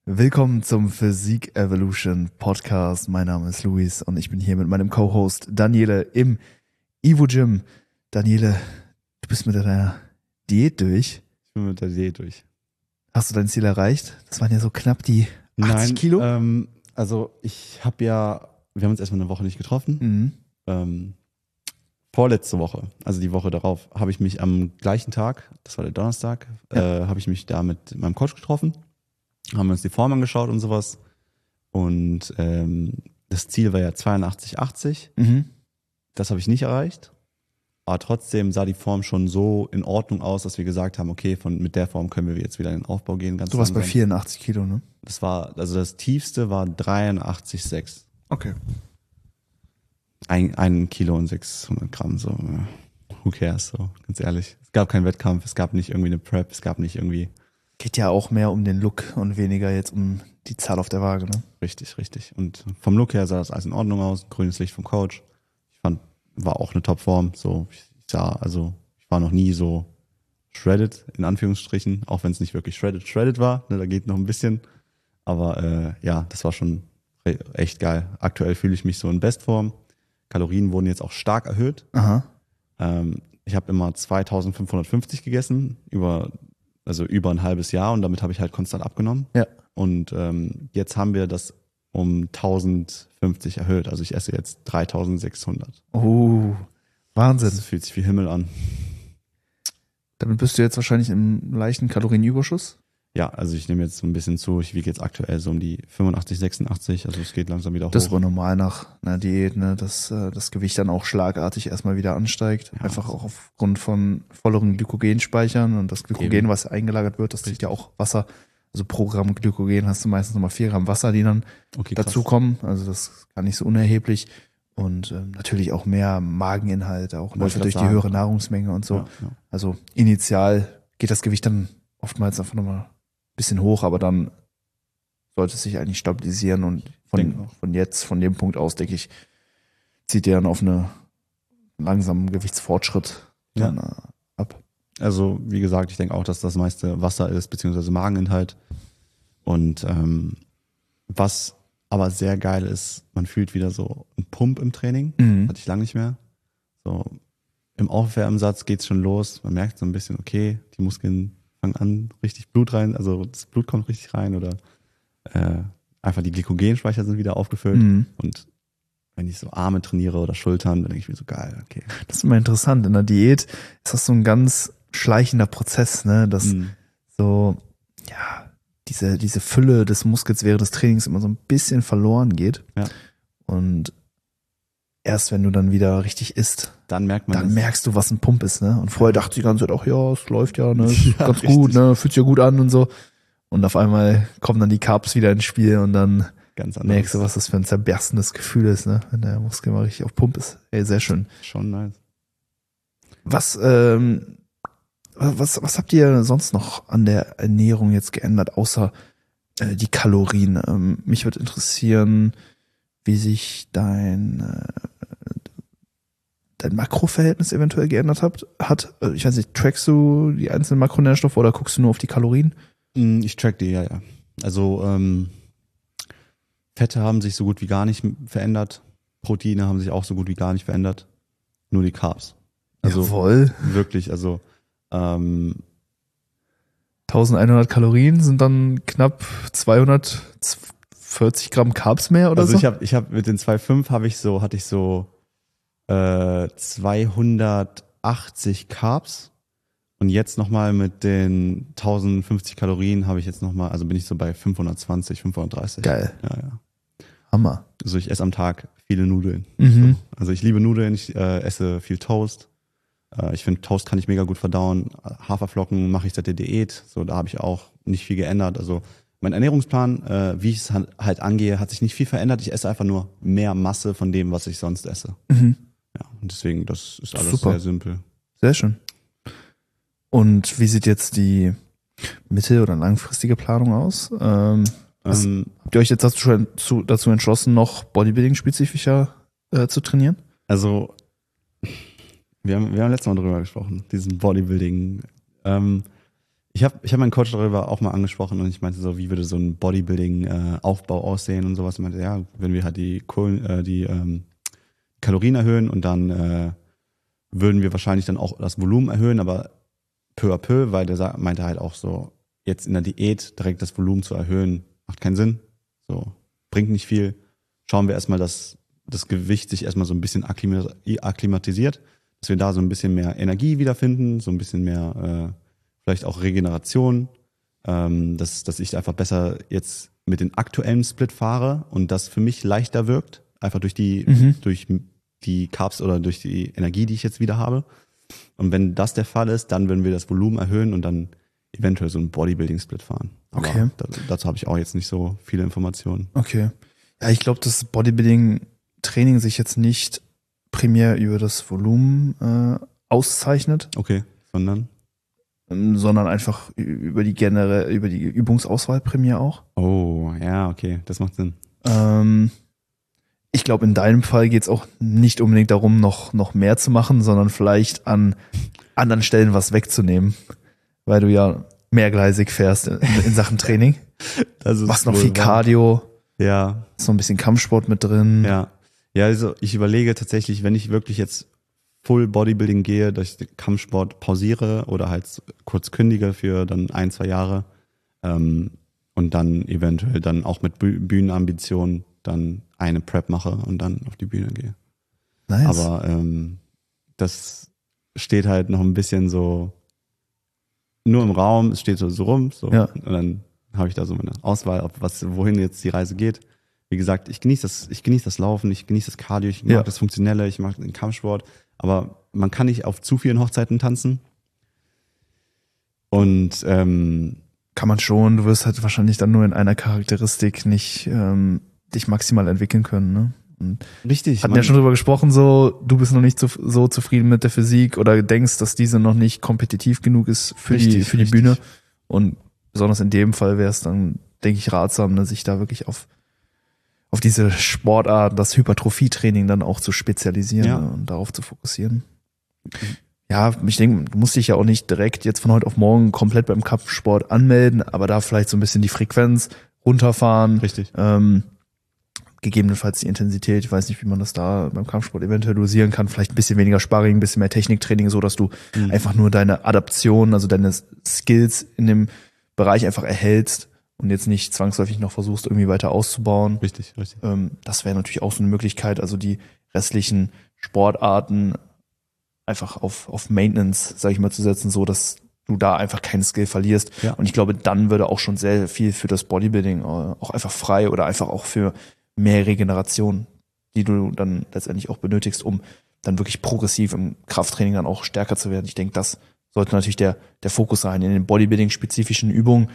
Willkommen zum Physik Evolution Podcast. Mein Name ist Luis und ich bin hier mit meinem Co-Host Daniele im Evo Gym. Daniele, du bist mit deiner Diät durch. Ich bin mit der Diät durch. Hast du dein Ziel erreicht? Das waren ja so knapp die 80 Kilo. Also wir haben uns erstmal eine Woche nicht getroffen. Vorletzte Woche, also die Woche darauf, habe ich mich am gleichen Tag, das war der Donnerstag, habe ich mich da mit meinem Coach getroffen. Haben wir uns die Form angeschaut und sowas. Und das Ziel war ja 82,80. Das habe ich nicht erreicht. Aber trotzdem sah die Form schon so in Ordnung aus, dass wir gesagt haben, okay, mit der Form können wir jetzt wieder in den Aufbau gehen. Du warst bei 84 Kilo, ne? Das tiefste war 83,6. Okay. 1 Kilo und 600 Gramm, so. Who cares, so, ganz ehrlich. Es gab keinen Wettkampf, es gab nicht irgendwie eine Prep, es gab nicht irgendwie... Geht ja auch mehr um den Look und weniger jetzt um die Zahl auf der Waage, ne? Richtig. Und vom Look her sah das alles in Ordnung aus. Grünes Licht vom Coach. Ich fand, war auch eine Topform. So, ich war noch nie so shredded, in Anführungsstrichen, auch wenn es nicht wirklich shredded war. Ne, da geht noch ein bisschen. Aber das war schon echt geil. Aktuell fühle ich mich so in Bestform. Kalorien wurden jetzt auch stark erhöht. Aha. Ich habe immer 2550 gegessen, über ein halbes Jahr, und damit habe ich halt konstant abgenommen. Ja. Und jetzt haben wir das um 1050 erhöht. Also ich esse jetzt 3600. Oh, Wahnsinn. Das fühlt sich wie Himmel an. Damit bist du jetzt wahrscheinlich im leichten Kalorienüberschuss? Ja, also ich nehme jetzt so ein bisschen zu. Ich wiege jetzt aktuell so um die 85, 86. Also es geht langsam wieder hoch. Das war normal nach einer Diät, ne, dass das Gewicht dann auch schlagartig erstmal wieder ansteigt. Ja, einfach auch aufgrund von volleren Glykogenspeichern, und das Glykogen, was eingelagert wird, das trägt ja auch Wasser. Also pro Gramm Glykogen hast du meistens nochmal 4 Gramm Wasser, die dann dazukommen. Also das ist gar nicht so unerheblich. Und natürlich auch mehr Mageninhalt, auch durch die höhere Nahrungsmenge und so. Ja. Also initial geht das Gewicht dann oftmals einfach nochmal ein bisschen hoch, aber dann sollte es sich eigentlich stabilisieren, und von dem Punkt aus, denke ich, zieht der dann auf einen langsamen Gewichtsfortschritt dann ab. Also wie gesagt, ich denke auch, dass das meiste Wasser ist, beziehungsweise Mageninhalt. Und was aber sehr geil ist, man fühlt wieder so einen Pump im Training. Hatte ich lange nicht mehr. So im Aufwärmsatz geht's schon los. Man merkt so ein bisschen, okay, die Muskeln fangen an, richtig Blut rein, also das Blut kommt richtig rein, oder einfach die Glykogenspeicher sind wieder aufgefüllt. Und wenn ich so Arme trainiere oder Schultern, dann denke ich mir so, geil, okay. Das ist immer interessant. In der Diät ist das so ein ganz schleichender Prozess, ne, dass so, ja, diese Fülle des Muskels während des Trainings immer so ein bisschen verloren geht. Ja. Und erst wenn du dann wieder richtig isst, dann merkst du, was ein Pump ist, ne? Und vorher dachte ich die ganze Zeit auch, ja, es läuft ja, ne, ganz gut, ne, fühlt sich ja gut an und so. Und auf einmal kommen dann die Carbs wieder ins Spiel, und dann merkst du, was das für ein zerberstendes Gefühl ist, ne? Wenn der Muskel mal richtig auf Pump ist. Ey, sehr schön. Schon nice. Was habt ihr sonst noch an der Ernährung jetzt geändert, außer die Kalorien? Mich würde interessieren, wie sich dein Makroverhältnis eventuell geändert hat. Ich weiß nicht, trackst du die einzelnen Makronährstoffe oder guckst du nur auf die Kalorien? Ich track die, ja. Also Fette haben sich so gut wie gar nicht verändert. Proteine haben sich auch so gut wie gar nicht verändert. Nur die Carbs. Also jawohl. Wirklich, also 1100 Kalorien sind dann knapp 240 Gramm Carbs mehr oder so? Also ich habe mit den 2,5 hatte ich so 280 Carbs, und jetzt nochmal mit den 1050 Kalorien habe ich jetzt nochmal, also bin ich so bei 520, 530. Geil. Ja. Hammer. Also ich esse am Tag viele Nudeln. Mhm. So. Also ich liebe Nudeln, ich esse viel Toast. Ich finde, Toast kann ich mega gut verdauen. Haferflocken mache ich seit der Diät. So, da habe ich auch nicht viel geändert. Also mein Ernährungsplan, wie ich es halt angehe, hat sich nicht viel verändert. Ich esse einfach nur mehr Masse von dem, was ich sonst esse. Ja, und deswegen, das ist alles sehr simpel. Sehr schön. Und wie sieht jetzt die mittel- oder langfristige Planung aus? Habt ihr euch jetzt dazu entschlossen, noch Bodybuilding-spezifischer zu trainieren? Also wir haben letztes Mal drüber gesprochen, diesen Bodybuilding. Ich hab meinen Coach darüber auch mal angesprochen und ich meinte so, wie würde so ein Bodybuilding-Aufbau aussehen und sowas. Ich meinte, ja, wenn wir halt die Kalorien erhöhen und dann würden wir wahrscheinlich dann auch das Volumen erhöhen, aber peu à peu, weil der meinte halt auch so, jetzt in der Diät direkt das Volumen zu erhöhen, macht keinen Sinn, so bringt nicht viel. Schauen wir erstmal, dass das Gewicht sich erstmal so ein bisschen akklimatisiert, dass wir da so ein bisschen mehr Energie wiederfinden, so ein bisschen mehr vielleicht auch Regeneration, dass ich einfach besser jetzt mit den aktuellen Split fahre und das für mich leichter wirkt, einfach durch die Carbs oder durch die Energie, die ich jetzt wieder habe. Und wenn das der Fall ist, dann würden wir das Volumen erhöhen und dann eventuell so einen Bodybuilding-Split fahren. Aber Okay. Dazu habe ich auch jetzt nicht so viele Informationen. Okay. Ja, ich glaube, dass Bodybuilding-Training sich jetzt nicht primär über das Volumen auszeichnet, Okay, sondern einfach über die Übungsauswahl primär auch. Oh, ja, okay, das macht Sinn. Ich glaube, in deinem Fall geht es auch nicht unbedingt darum, noch mehr zu machen, sondern vielleicht an anderen Stellen was wegzunehmen, weil du ja mehrgleisig fährst in Sachen Training. Das ist Machst noch wohl viel wahr. Cardio, Ja, ist noch ein bisschen Kampfsport mit drin. ja. Ja, also ich überlege tatsächlich, wenn ich wirklich jetzt Full Bodybuilding gehe, dass ich den Kampfsport pausiere oder halt kurz kündige für dann 1-2 Jahre und dann eventuell dann auch mit Bühnenambitionen dann eine Prep mache und dann auf die Bühne gehe. Nice. Aber das steht halt noch ein bisschen so nur im Raum, es steht so rum, so Ja. und dann habe ich da so meine Auswahl, wohin jetzt die Reise geht. Wie gesagt, ich genieße das Laufen, ich genieße das Cardio, ich mag Ja. das Funktionelle, ich mag den Kampfsport, aber man kann nicht auf zu vielen Hochzeiten tanzen. Und Kann man schon, du wirst halt wahrscheinlich dann nur in einer Charakteristik nicht dich maximal entwickeln können, ne? Und richtig, hatten ja schon drüber gesprochen, so, du bist noch nicht so zufrieden mit der Physik oder denkst, dass diese noch nicht kompetitiv genug ist für die Richtig. Bühne. Und besonders in dem Fall wäre es dann, denke ich, ratsam, ne, sich da wirklich auf diese Sportart, das Hypertrophietraining dann auch zu spezialisieren, Ja. ne, und darauf zu fokussieren. Ja, ich denke, du musst dich ja auch nicht direkt jetzt von heute auf morgen komplett beim Kampfsport anmelden, aber da vielleicht so ein bisschen die Frequenz runterfahren. Richtig. Gegebenenfalls die Intensität, ich weiß nicht, wie man das da beim Kampfsport eventuell dosieren kann, vielleicht ein bisschen weniger Sparring, ein bisschen mehr Techniktraining, so dass du einfach nur deine Adaption, also deine Skills in dem Bereich einfach erhältst und jetzt nicht zwangsläufig noch versuchst, irgendwie weiter auszubauen. Richtig. Das wäre natürlich auch so eine Möglichkeit, also die restlichen Sportarten einfach auf Maintenance, sage ich mal, zu setzen, so dass du da einfach keinen Skill verlierst. Ja. Und ich glaube, dann würde auch schon sehr viel für das Bodybuilding auch einfach frei oder einfach auch für mehr Regeneration, die du dann letztendlich auch benötigst, um dann wirklich progressiv im Krafttraining dann auch stärker zu werden. Ich denke, das sollte natürlich der Fokus sein in den Bodybuilding-spezifischen Übungen,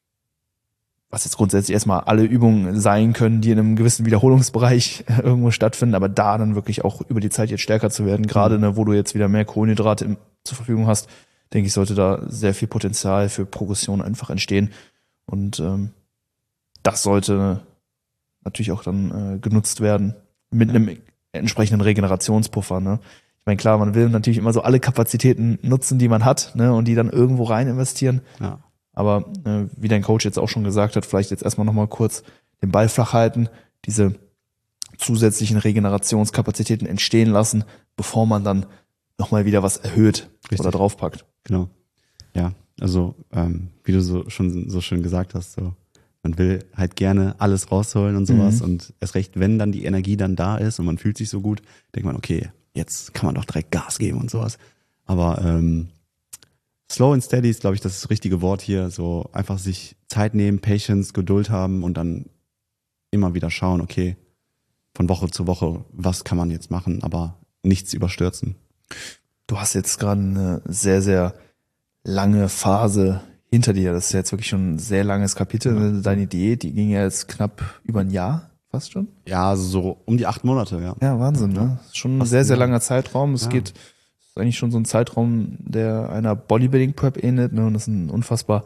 was jetzt grundsätzlich erstmal alle Übungen sein können, die in einem gewissen Wiederholungsbereich irgendwo stattfinden, aber da dann wirklich auch über die Zeit jetzt stärker zu werden, gerade ne, wo du jetzt wieder mehr Kohlenhydrate zur Verfügung hast, denke ich, sollte da sehr viel Potenzial für Progression einfach entstehen. Und das sollte natürlich auch dann genutzt werden mit einem entsprechenden Regenerationspuffer. Ne? Ich meine, klar, man will natürlich immer so alle Kapazitäten nutzen, die man hat, ne, und die dann irgendwo rein investieren. Ja. Aber wie dein Coach jetzt auch schon gesagt hat, vielleicht jetzt erstmal nochmal kurz den Ball flach halten, diese zusätzlichen Regenerationskapazitäten entstehen lassen, bevor man dann nochmal wieder was erhöht oder draufpackt. Genau. Ja, also wie du schon so schön gesagt hast, so man will halt gerne alles rausholen und sowas und erst recht, wenn dann die Energie dann da ist und man fühlt sich so gut, denkt man, okay, jetzt kann man doch direkt Gas geben und sowas. Aber slow and steady ist, glaube ich, das richtige Wort hier. So einfach sich Zeit nehmen, Patience, Geduld haben und dann immer wieder schauen, okay, von Woche zu Woche, was kann man jetzt machen, aber nichts überstürzen. Du hast jetzt gerade eine sehr, sehr lange Phase hinter dir. Das ist jetzt wirklich schon ein sehr langes Kapitel. Ja. Deine Diät, die ging ja jetzt knapp über ein Jahr, fast schon. Ja, so um die 8 Monate, ja. Ja, Wahnsinn, ne? Das ist schon ein sehr, sehr langer Zeitraum. Es ist eigentlich schon so ein Zeitraum, der einer Bodybuilding-Prep ähnelt, ne? Und das ist ein unfassbar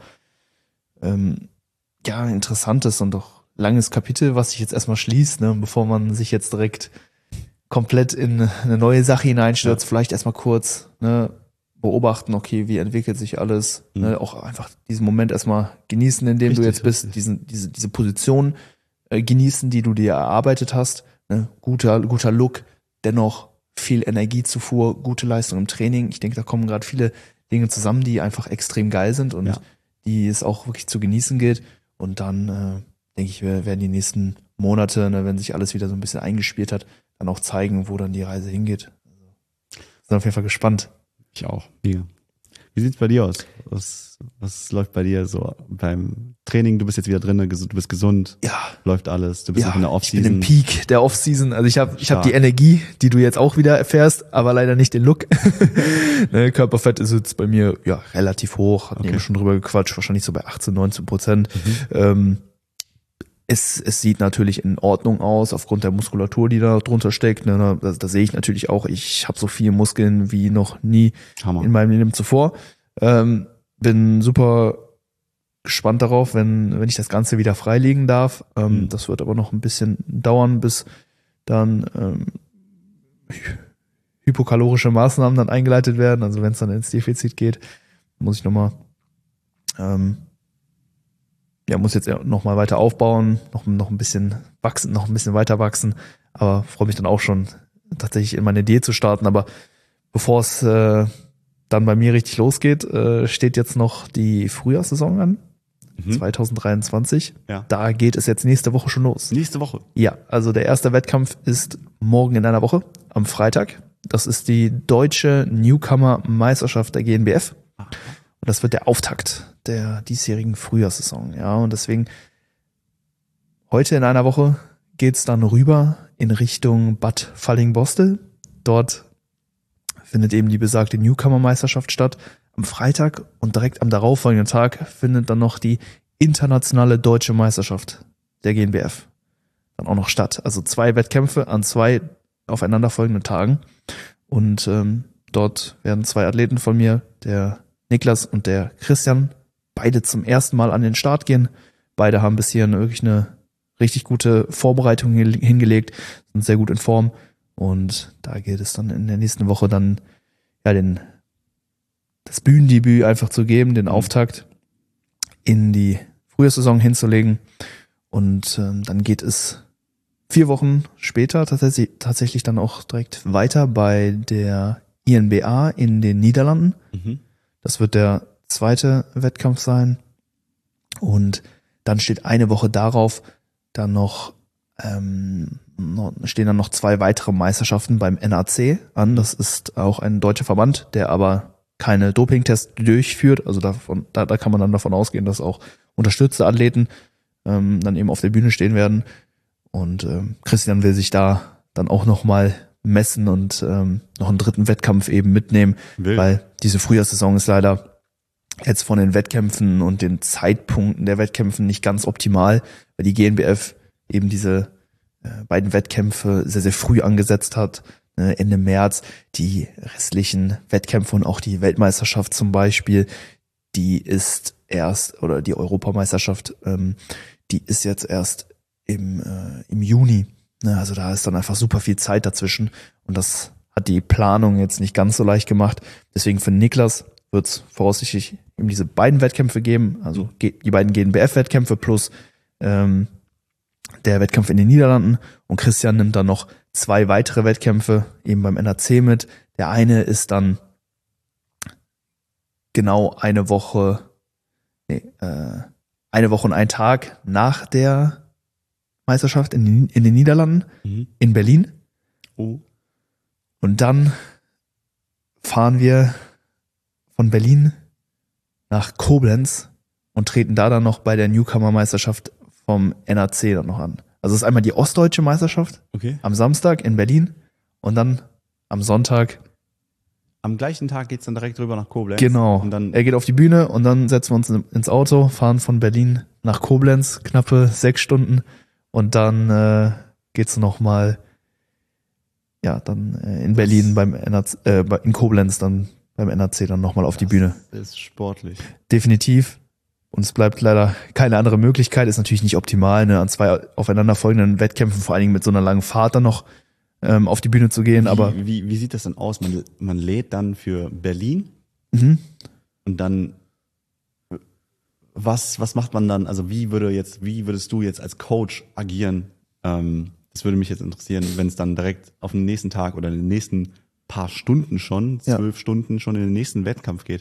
interessantes und doch langes Kapitel, was sich jetzt erstmal schließt, ne? Bevor man sich jetzt direkt komplett in eine neue Sache hineinstürzt, vielleicht erstmal kurz, ne? beobachten, okay, wie entwickelt sich alles, ne? Auch einfach diesen Moment erstmal genießen, in dem du jetzt bist, diese Position genießen, die du dir erarbeitet hast, ne? Guter Look, dennoch viel Energiezufuhr, gute Leistung im Training. Ich denke, da kommen gerade viele Dinge zusammen, die einfach extrem geil sind und die es auch wirklich zu genießen gilt. Und dann, denke ich, werden die nächsten Monate, ne, wenn sich alles wieder so ein bisschen eingespielt hat, dann auch zeigen, wo dann die Reise hingeht. Sind auf jeden Fall gespannt. Ich auch. Wie sieht's bei dir aus? Was läuft bei dir so beim Training? Du bist jetzt wieder drin, du bist gesund. Ja. Läuft alles. Du bist noch in der Offseason. Ich bin im Peak der Offseason. Also ich hab die Energie, die du jetzt auch wieder erfährst, aber leider nicht den Look. Ne, Körperfett ist jetzt bei mir ja relativ hoch. Hatten eben schon drüber gequatscht. Wahrscheinlich so bei 18-19%. Es sieht natürlich in Ordnung aus, aufgrund der Muskulatur, die da drunter steckt. Ne, da sehe ich natürlich auch, ich habe so viele Muskeln wie noch nie in meinem Leben zuvor. Bin super gespannt darauf, wenn ich das Ganze wieder freilegen darf. Das wird aber noch ein bisschen dauern, bis dann hypokalorische Maßnahmen dann eingeleitet werden. Also wenn es dann ins Defizit geht, muss ich muss jetzt noch mal weiter aufbauen, noch ein bisschen wachsen, noch ein bisschen weiter wachsen, aber freue mich dann auch schon tatsächlich in meine Idee zu starten. Aber bevor es dann bei mir richtig losgeht, steht jetzt noch die Frühjahrssaison an, 2023. Ja. Da geht es jetzt nächste Woche schon los. Nächste Woche? Ja, also der erste Wettkampf ist morgen in einer Woche, am Freitag. Das ist die deutsche Newcomer-Meisterschaft der GNBF. Und das wird der Auftakt der diesjährigen Frühjahrssaison. Ja, und deswegen heute in einer Woche geht's dann rüber in Richtung Bad Fallingbostel. Dort findet eben die besagte Newcomer-Meisterschaft statt am Freitag und direkt am darauffolgenden Tag findet dann noch die internationale deutsche Meisterschaft der GNBF dann auch noch statt. Also 2 Wettkämpfe an 2 aufeinanderfolgenden Tagen und dort werden 2 Athleten von mir, der Niklas und der Christian, beide zum ersten Mal an den Start gehen. Beide haben bis hierhin wirklich eine richtig gute Vorbereitung hingelegt, sind sehr gut in Form und da gilt es dann in der nächsten Woche dann ja das Bühnendebüt einfach zu geben, den Auftakt in die Frühjahrssaison hinzulegen und dann geht es 4 Wochen später tatsächlich dann auch direkt weiter bei der INBA in den Niederlanden. Das wird der zweite Wettkampf sein. Und dann steht eine Woche darauf dann stehen dann noch 2 weitere Meisterschaften beim NAC an. Das ist auch ein deutscher Verband, der aber keine Dopingtests durchführt. Also da kann man dann davon ausgehen, dass auch unterstützte Athleten dann eben auf der Bühne stehen werden. Und Christian will sich da dann auch nochmal messen und noch einen dritten Wettkampf eben mitnehmen, weil diese Frühjahrssaison ist leider jetzt von den Wettkämpfen und den Zeitpunkten der Wettkämpfen nicht ganz optimal, weil die GNBF eben diese beiden Wettkämpfe sehr, sehr früh angesetzt hat, Ende März. Die restlichen Wettkämpfe und auch die Weltmeisterschaft zum Beispiel, die ist erst, oder die Europameisterschaft, die ist jetzt erst im Juni. Also da ist dann einfach super viel Zeit dazwischen und das hat die Planung jetzt nicht ganz so leicht gemacht. Deswegen für Niklas wird es voraussichtlich eben diese beiden Wettkämpfe geben, also die beiden GNBF-Wettkämpfe plus der Wettkampf in den Niederlanden, und Christian nimmt dann noch 2 weitere Wettkämpfe eben beim NAC mit. Der eine ist dann genau eine Woche und ein Tag nach der Meisterschaft in den Niederlanden, in Berlin. Oh. Und dann fahren wir von Berlin nach Koblenz und treten da dann noch bei der Newcomer-Meisterschaft vom NAC dann noch an. Also es ist einmal die ostdeutsche Meisterschaft am Samstag in Berlin und dann am Sonntag. Am gleichen Tag geht's dann direkt rüber nach Koblenz. Genau. Und dann er geht auf die Bühne und dann setzen wir uns ins Auto, fahren von Berlin nach Koblenz, knappe 6 Stunden. Und dann geht's nochmal, dann in Berlin beim NAC, in Koblenz dann beim NAC dann nochmal auf die Bühne. Das ist sportlich. Definitiv. Uns bleibt leider keine andere Möglichkeit. Ist natürlich nicht optimal, an 2 aufeinanderfolgenden Wettkämpfen, vor allen Dingen mit so einer langen Fahrt dann noch auf die Bühne zu gehen. Wie sieht das dann aus? Man lädt dann für Berlin Und dann, was macht man dann, also wie würdest du jetzt als Coach agieren? Das würde mich jetzt interessieren, wenn es dann direkt auf den nächsten Tag oder in den nächsten paar Stunden schon, 12 Stunden schon in den nächsten Wettkampf geht.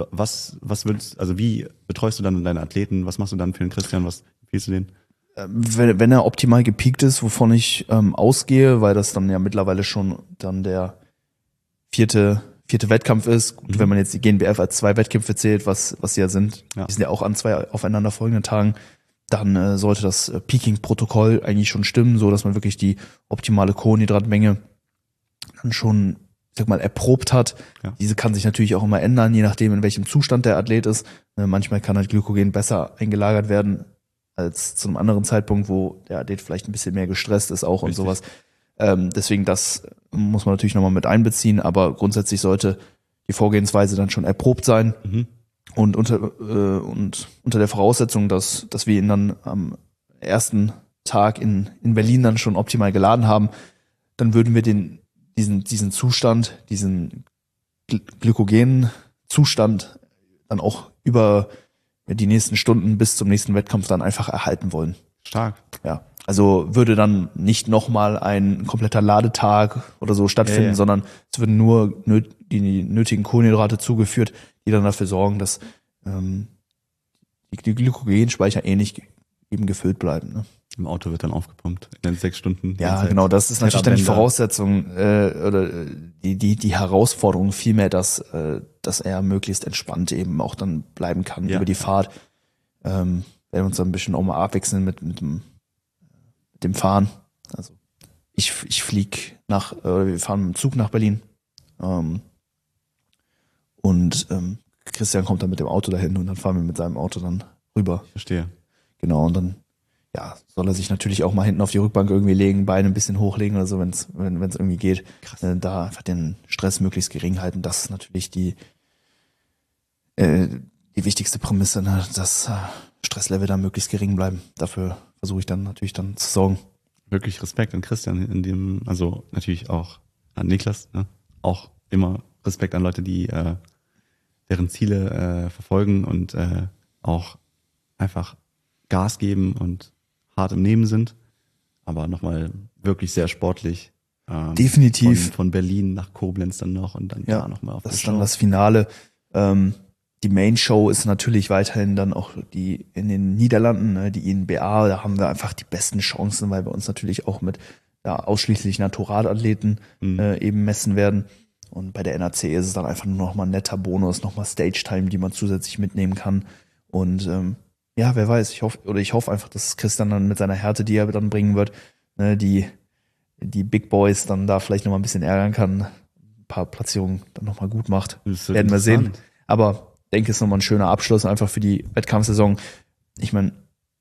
Wie betreust du dann deine Athleten? Was machst du dann für den Christian? Was empfiehlst du denen? Wenn er optimal gepiekt ist, wovon ich ausgehe, weil das dann ja mittlerweile schon dann der vierte Wettkampf ist. Gut, wenn man jetzt die GNBF als 2 Wettkämpfe zählt, was sie ja sind, die sind ja auch an 2 aufeinanderfolgenden Tagen, dann sollte das Peaking-Protokoll eigentlich schon stimmen, so dass man wirklich die optimale Kohlenhydratmenge dann schon, ich sag mal, erprobt hat. Ja. Diese kann sich natürlich auch immer ändern, je nachdem, in welchem Zustand der Athlet ist. Manchmal kann halt Glykogen besser eingelagert werden als zu einem anderen Zeitpunkt, wo der Athlet vielleicht ein bisschen mehr gestresst ist auch. Richtig. Und sowas. Deswegen, das muss man natürlich nochmal mit einbeziehen, aber grundsätzlich sollte die Vorgehensweise dann schon erprobt sein. Und unter der Voraussetzung, dass wir ihn dann am ersten Tag in Berlin dann schon optimal geladen haben, dann würden wir diesen Zustand, diesen glykogenen Zustand dann auch über die nächsten Stunden bis zum nächsten Wettkampf dann einfach erhalten wollen. Stark. Ja. Also würde dann nicht nochmal ein kompletter Ladetag oder so stattfinden, sondern es würden nur die nötigen Kohlenhydrate zugeführt, die dann dafür sorgen, dass die Glykogenspeicher ähnlich eben gefüllt bleiben. Ne? Im Auto wird dann aufgepumpt in den 6 Stunden. Ja, genau, das ist natürlich dann die Voraussetzung oder die Herausforderung vielmehr, dass er möglichst entspannt eben auch dann bleiben kann über die Fahrt. Werden wir uns dann ein bisschen auch mal abwechseln mit dem Fahren. Also ich fliege wir fahren mit dem Zug nach Berlin und Christian kommt dann mit dem Auto dahin und dann fahren wir mit seinem Auto dann rüber. Ich verstehe. Genau, und dann soll er sich natürlich auch mal hinten auf die Rückbank irgendwie legen, Beine ein bisschen hochlegen oder so, wenn es irgendwie geht. Krass. Da einfach den Stress möglichst gering halten. Das ist natürlich die wichtigste Prämisse, ne? Dass Stresslevel da möglichst gering bleiben. Dafür versuche ich dann natürlich zu sorgen. Wirklich Respekt an Christian, also natürlich auch an Niklas, ne? Auch immer Respekt an Leute, die deren Ziele verfolgen und auch einfach Gas geben und hart im Nehmen sind, aber nochmal wirklich sehr sportlich. Definitiv. Von Berlin nach Koblenz dann noch und dann da nochmal auf das ist dann das Finale. Die Main Show ist natürlich weiterhin dann auch die in den Niederlanden, ne, die INBA, da haben wir einfach die besten Chancen, weil wir uns natürlich auch mit ausschließlich Naturalathleten eben messen werden. Und bei der NAC ist es dann einfach nur nochmal ein netter Bonus, nochmal Stage-Time, die man zusätzlich mitnehmen kann. Und wer weiß, ich hoffe einfach, dass Christian dann mit seiner Härte, die er dann bringen wird, ne, die Big Boys dann da vielleicht nochmal ein bisschen ärgern kann, ein paar Platzierungen dann nochmal gut macht. Werden wir sehen. Aber ich denke, es ist nochmal ein schöner Abschluss einfach für die Wettkampfsaison. Ich meine,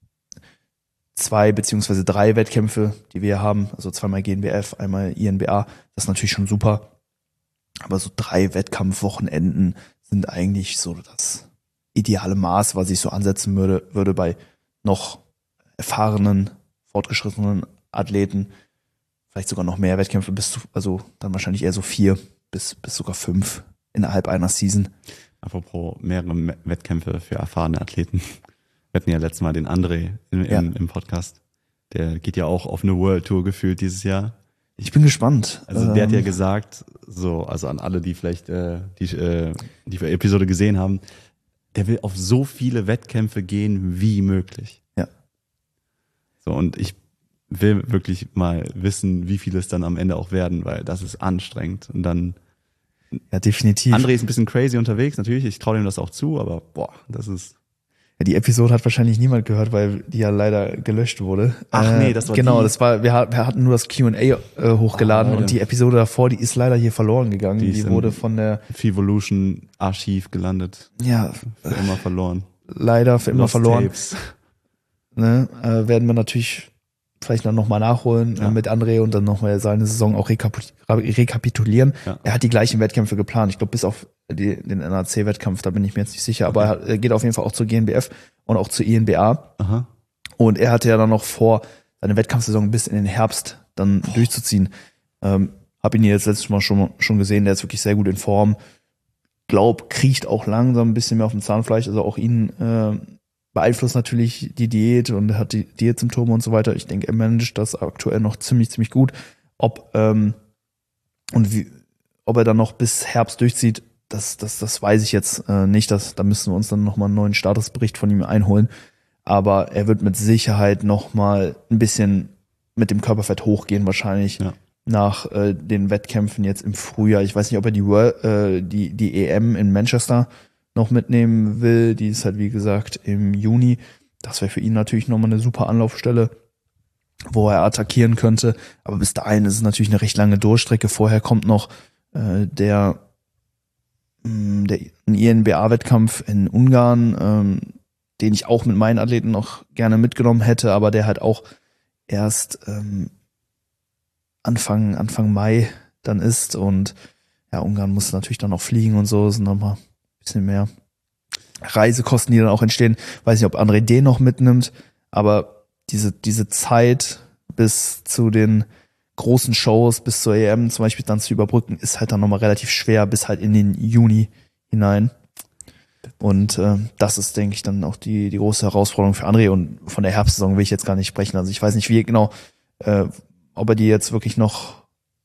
2 beziehungsweise 3 Wettkämpfe, die wir haben, also 2-mal GNBF, einmal INBA, das ist natürlich schon super. Aber so 3 Wettkampfwochenenden sind eigentlich so das ideale Maß, was ich so ansetzen würde bei noch erfahrenen, fortgeschrittenen Athleten. Vielleicht sogar noch mehr Wettkämpfe, dann wahrscheinlich eher so 4 bis sogar 5 innerhalb einer Season. Apropos mehrere Wettkämpfe für erfahrene Athleten. Wir hatten ja letztes Mal den André im Podcast. Der geht ja auch auf eine World Tour gefühlt dieses Jahr. Ich bin gespannt. Also der hat ja gesagt, also an alle, die vielleicht die Episode gesehen haben, der will auf so viele Wettkämpfe gehen wie möglich. Ja. So, und ich will wirklich mal wissen, wie viele es dann am Ende auch werden, weil das ist anstrengend. Und dann definitiv. André ist ein bisschen crazy unterwegs, natürlich. Ich traue ihm das auch zu, aber das ist. Ja, die Episode hat wahrscheinlich niemand gehört, weil die ja leider gelöscht wurde. Ach nee, das war genau, wir hatten nur das Q&A hochgeladen und die Episode davor, die ist leider hier verloren gegangen. Die wurde von der Fevolution Archiv gelandet. Ja. Für immer verloren. Leider für immer Lost verloren. Tapes. Ne, werden wir natürlich vielleicht dann nochmal nachholen mit André und dann nochmal seine Saison auch rekapitulieren. Ja. Er hat die gleichen Wettkämpfe geplant. Ich glaube, bis auf den NAC-Wettkampf, da bin ich mir jetzt nicht sicher, aber er geht auf jeden Fall auch zur GNBF und auch zur INBA. Aha. Und er hatte ja dann noch vor, seine Wettkampfsaison bis in den Herbst dann durchzuziehen. Hab ihn jetzt letztes Mal schon gesehen, der ist wirklich sehr gut in Form. glaube, kriecht auch langsam ein bisschen mehr auf dem Zahnfleisch. Also auch ihn beeinflusst natürlich die Diät und er hat die Diätsymptome und so weiter. Ich denke, er managt das aktuell noch ziemlich gut. Ob er dann noch bis Herbst durchzieht, das weiß ich jetzt nicht. Da müssen wir uns dann nochmal einen neuen Statusbericht von ihm einholen. Aber er wird mit Sicherheit nochmal ein bisschen mit dem Körperfett hochgehen wahrscheinlich nach den Wettkämpfen jetzt im Frühjahr. Ich weiß nicht, ob er die EM in Manchester noch mitnehmen will. Die ist halt, wie gesagt, im Juni. Das wäre für ihn natürlich nochmal eine super Anlaufstelle, wo er attackieren könnte. Aber bis dahin ist es natürlich eine recht lange Durchstrecke. Vorher kommt noch ein INBA-Wettkampf in Ungarn, den ich auch mit meinen Athleten noch gerne mitgenommen hätte, aber der halt auch erst Anfang Mai dann ist. Und ja, Ungarn muss natürlich dann auch fliegen und so, sind nochmal ein bisschen mehr Reisekosten, die dann auch entstehen. Weiß nicht, ob André den noch mitnimmt, aber diese Zeit bis zu den großen Shows, bis zur EM zum Beispiel dann zu überbrücken, ist halt dann nochmal relativ schwer bis halt in den Juni hinein. Und das ist, denke ich, dann auch die große Herausforderung für André. Und von der Herbstsaison will ich jetzt gar nicht sprechen. Also ich weiß nicht, wie genau, ob er die jetzt wirklich noch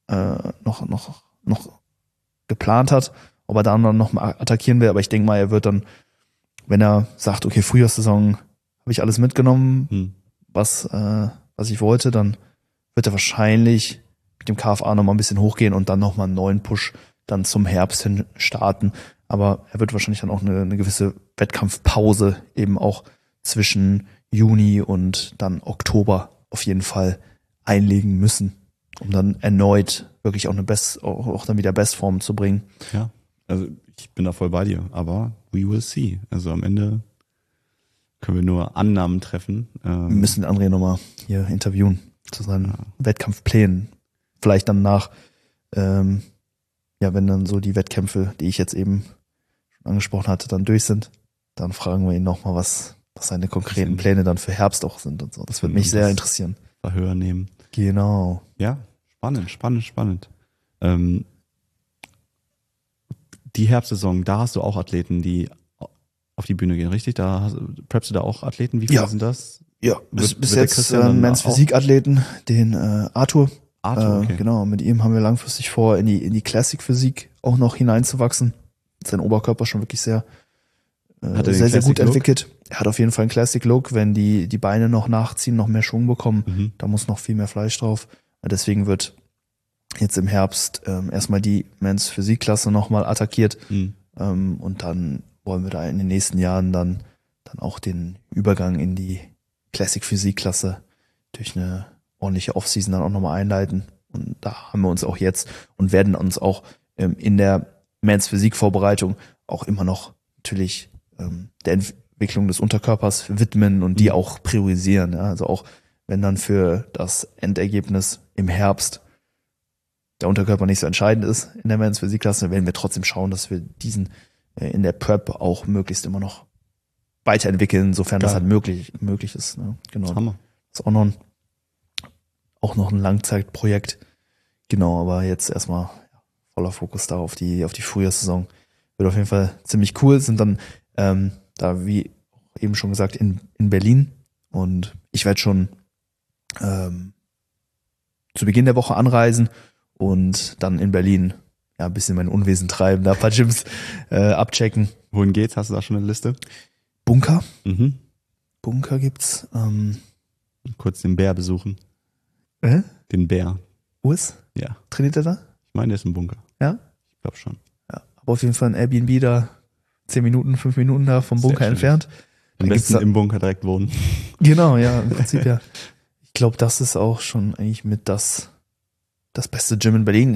geplant hat, ob er da noch mal attackieren will. Aber ich denke mal, er wird dann, wenn er sagt, okay, Frühjahrssaison habe ich alles mitgenommen, was ich wollte, dann wird er wahrscheinlich mit dem KFA noch mal ein bisschen hochgehen und dann noch mal einen neuen Push dann zum Herbst hin starten. Aber er wird wahrscheinlich dann auch eine gewisse Wettkampfpause eben auch zwischen Juni und dann Oktober auf jeden Fall einlegen müssen, um dann erneut wirklich auch auch dann wieder Bestform zu bringen. Ja, also ich bin da voll bei dir, aber we will see. Also am Ende können wir nur Annahmen treffen. Wir müssen André nochmal hier interviewen zu seinen Wettkampfplänen. Vielleicht dann wenn dann so die Wettkämpfe, die ich jetzt eben schon angesprochen hatte, dann durch sind, dann fragen wir ihn nochmal, was seine konkreten Pläne dann für Herbst auch sind und so. Das würde mich sehr interessieren. Verhör nehmen. Genau. Ja, spannend. Die Herbstsaison, da hast du auch Athleten, die auf die Bühne gehen, richtig? Preppst du da auch Athleten? Wie viele sind das? Ja, bis jetzt Men's Physik-Athleten, den Arthur. Okay. Genau, mit ihm haben wir langfristig vor, in die Classic-Physik auch noch hineinzuwachsen. Sein Oberkörper schon wirklich sehr gut entwickelt. Er hat auf jeden Fall einen Classic-Look, wenn die Beine noch nachziehen, noch mehr Schwung bekommen. Da muss noch viel mehr Fleisch drauf. Deswegen wird jetzt im Herbst erstmal die Men's Physik-Klasse nochmal attackiert. Und dann wollen wir da in den nächsten Jahren dann auch den Übergang in die Classic-Physik-Klasse durch eine ordentliche Offseason dann auch nochmal einleiten. Und da haben wir uns auch jetzt und werden uns auch in der Men's Physik-Vorbereitung auch immer noch natürlich der Entwicklung des Unterkörpers widmen und die auch priorisieren. Ja? Also auch wenn dann für das Endergebnis im Herbst der Unterkörper nicht so entscheidend ist in der Men's Physik-Klasse, werden wir trotzdem schauen, dass wir diesen in der Prep auch möglichst immer noch weiterentwickeln, sofern das halt möglich ist. Ne? Genau. Das ist auch noch ein Langzeitprojekt. Genau, aber jetzt erstmal voller Fokus da auf die Frühjahrssaison. Wird auf jeden Fall ziemlich cool. Sind dann da, wie eben schon gesagt, in Berlin. Und ich werde schon zu Beginn der Woche anreisen und dann in Berlin ein bisschen mein Unwesen treiben, da ein paar Gyms abchecken. Wohin geht's? Hast du da schon eine Liste? Bunker. Bunker gibt's. Kurz den Bär besuchen. Den Bär. Urs? Ja. Trainiert er da? Ich meine, der ist im Bunker. Ja? Ich glaube schon. Ja. Aber auf jeden Fall ein Airbnb da 5 Minuten da vom Bunker entfernt. Am besten im Bunker direkt wohnen. Genau, ja, im Prinzip ja. Ich glaube, das ist auch schon eigentlich mit das beste Gym in Berlin.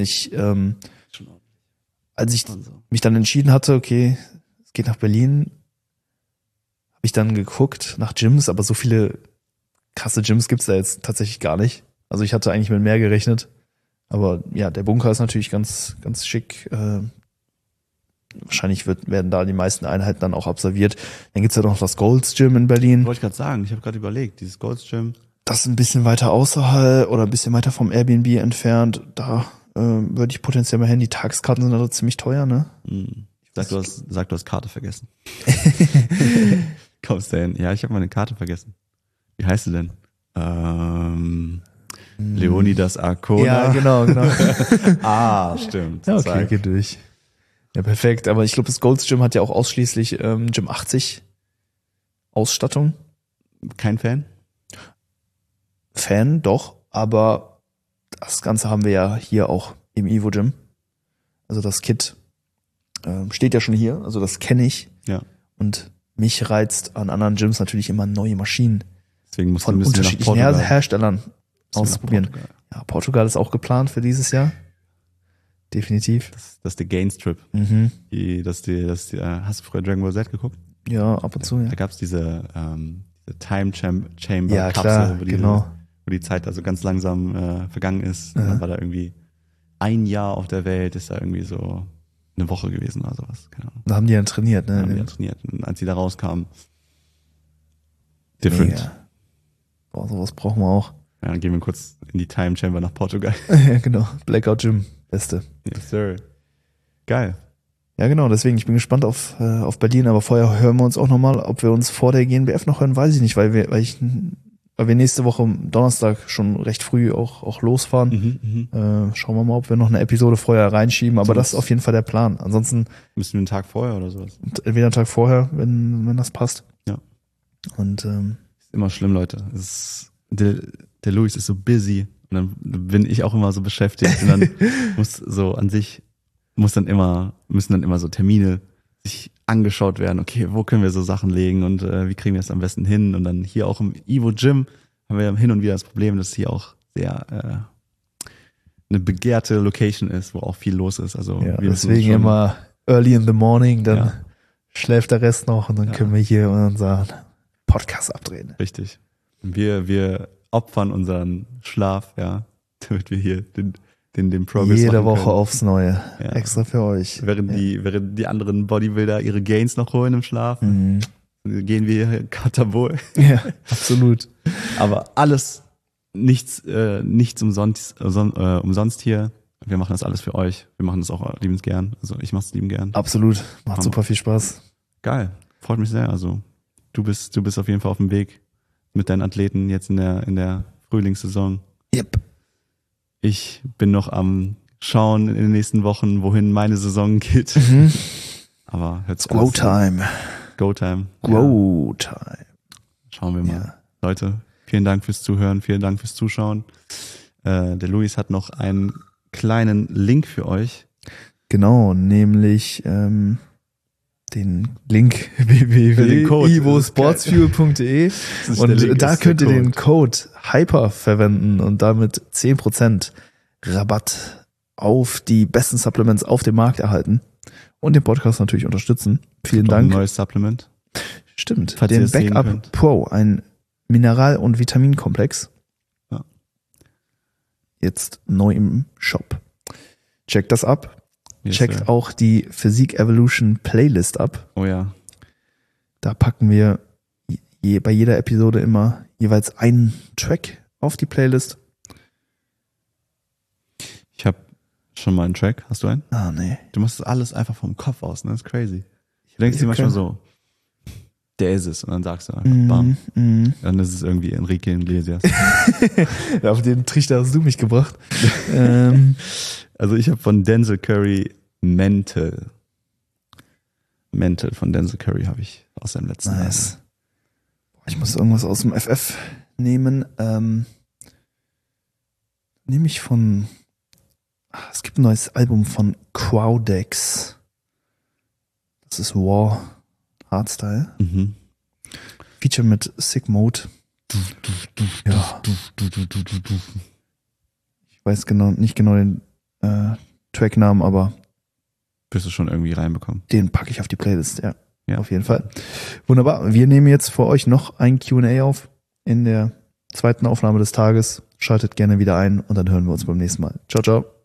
Als ich mich dann entschieden hatte, okay, es geht nach Berlin, habe ich dann geguckt nach Gyms, aber so viele krasse Gyms gibt's da jetzt tatsächlich gar nicht. Also ich hatte eigentlich mit mehr gerechnet. Aber ja, der Bunker ist natürlich ganz, ganz schick. Wahrscheinlich werden da die meisten Einheiten dann auch absolviert. Dann gibt's ja noch das Gold's Gym in Berlin. Wollte ich gerade sagen, ich habe gerade überlegt, dieses Gold's Gym. Das ist ein bisschen weiter außerhalb oder ein bisschen weiter vom Airbnb entfernt. Da würde ich potenziell mal hin. Die Tageskarten sind also ziemlich teuer, ne? Ich Sag, du hast Karte vergessen. Kommst du hin? Ja, ich habe meine Karte vergessen. Wie heißt du denn? Leonidas Arcona. Ja, genau. Stimmt. Ja, okay, geht durch. Ja, perfekt. Aber ich glaube, das Gold's Gym hat ja auch ausschließlich Gym 80 Ausstattung. Kein Fan? Fan, doch. Aber das Ganze haben wir ja hier auch im Evo Gym. Also das Kit steht ja schon hier. Also das kenne ich. Ja. Und mich reizt an anderen Gyms natürlich immer neue Maschinen. Deswegen musst von du unterschiedlichen Herstellern ausprobieren. Ja, Portugal ist auch geplant für dieses Jahr. Definitiv. Das ist der Gains-Trip. Hast du früher Dragon Ball Z geguckt? Ja, ab und zu, ja. Da gab's diese Time Chamber Ja, Kapsel, klar, wo die Zeit also ganz langsam vergangen ist. Und dann war da irgendwie ein Jahr auf der Welt, ist da irgendwie so eine Woche gewesen oder sowas. Keine Ahnung. Da haben die dann trainiert, ne? Da haben die dann trainiert. Und als die da rauskamen, different. Mega. Boah, sowas brauchen wir auch. Ja, dann gehen wir kurz in die Time Chamber nach Portugal. Ja, genau. Blackout Gym. Beste. Yes, sir. Geil. Ja, genau. Deswegen, ich bin gespannt auf Berlin. Aber vorher hören wir uns auch nochmal. Ob wir uns vor der GNBF noch hören, weiß ich nicht, weil wir nächste Woche Donnerstag schon recht früh auch losfahren. Schauen wir mal, ob wir noch eine Episode vorher reinschieben. Aber das ist auf jeden Fall der Plan. Ansonsten müssen wir einen Tag vorher oder sowas? Entweder einen Tag vorher, wenn das passt. Ja. Und ist immer schlimm, Leute. Der Luis ist so busy und dann bin ich auch immer so beschäftigt und dann müssen dann immer so Termine sich angeschaut werden. Okay, wo können wir so Sachen legen und wie kriegen wir es am besten hin? Und dann hier auch im Evo Gym haben wir hin und wieder das Problem, dass hier auch sehr eine begehrte Location ist, wo auch viel los ist. Also ja, deswegen immer early in the morning, dann schläft der Rest noch und dann können wir hier unseren Podcast abdrehen. Richtig. Wir opfern unseren Schlaf, damit wir hier den Progress jede Woche aufs Neue. Ja. Extra für euch. Während die anderen Bodybuilder ihre Gains noch holen im Schlaf, gehen wir hier Katabol. Ja, absolut. Aber nichts umsonst hier. Wir machen das alles für euch. Wir machen das auch liebend gern. Also ich mache es liebend gern. Absolut. Macht super viel Spaß. Geil. Freut mich sehr. Also du bist auf jeden Fall auf dem Weg mit deinen Athleten jetzt in der Frühlingssaison. Yep. Ich bin noch am Schauen in den nächsten Wochen, wohin meine Saison geht. Aber hört's gut. Go Time. Go Time. Go Time. Schauen wir mal. Ja. Leute, vielen Dank fürs Zuhören, vielen Dank fürs Zuschauen. Der Luis hat noch einen kleinen Link für euch. Genau, nämlich den Link www.evosportsfuel.de und da könnt ihr den Code HYPER verwenden und damit 10% Rabatt auf die besten Supplements auf dem Markt erhalten und den Podcast natürlich unterstützen. Vielen Dank. Ein neues Supplement. Stimmt, den Backup Pro, ein Mineral- und Vitaminkomplex. Ja. Jetzt neu im Shop. Checkt das ab. Yes, Checkt auch die Physique Evolution Playlist ab. Oh ja. Da packen wir bei jeder Episode immer jeweils einen Track auf die Playlist. Ich habe schon mal einen Track. Hast du einen? Ah, nee. Du machst das alles einfach vom Kopf aus, ne? Das ist crazy. Du denkst dir manchmal so, der ist es. Und dann sagst du einfach, bam. Dann ist es irgendwie Enrique Iglesias. Ja, auf den Trichter hast du mich gebracht. Also ich habe von Denzel Curry Mental von Denzel Curry habe ich aus seinem letzten Album. Nice. Ich muss irgendwas aus dem FF nehmen. Nehme ich von es gibt ein neues Album von Quaudex. Das ist War Hardstyle. Feature mit Sick Mode. Ja. Ich weiß nicht genau den Tracknamen, aber wirst du schon irgendwie reinbekommen. Den packe ich auf die Playlist, ja. Auf jeden Fall. Wunderbar. Wir nehmen jetzt für euch noch ein Q&A auf in der zweiten Aufnahme des Tages. Schaltet gerne wieder ein und dann hören wir uns beim nächsten Mal. Ciao, ciao.